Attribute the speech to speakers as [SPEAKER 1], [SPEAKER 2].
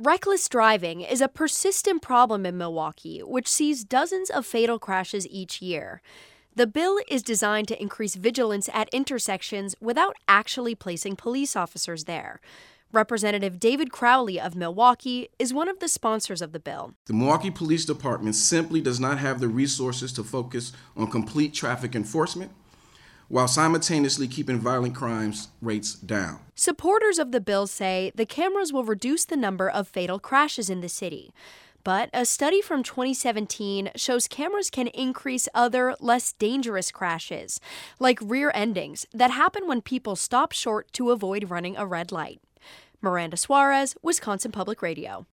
[SPEAKER 1] Reckless driving is a persistent problem in Milwaukee, which sees dozens of fatal crashes each year. The bill is designed to increase vigilance at intersections without actually placing police officers there. Representative David Crowley of Milwaukee is one of the sponsors of the bill.
[SPEAKER 2] The Milwaukee Police Department simply does not have the resources to focus on complete traffic enforcement while simultaneously keeping violent crimes rates down.
[SPEAKER 1] Supporters of the bill say the cameras will reduce the number of fatal crashes in the city. But a study from 2017 shows cameras can increase other, less dangerous crashes, like rear endings that happen when people stop short to avoid running a red light. Miranda Suarez, Wisconsin Public Radio.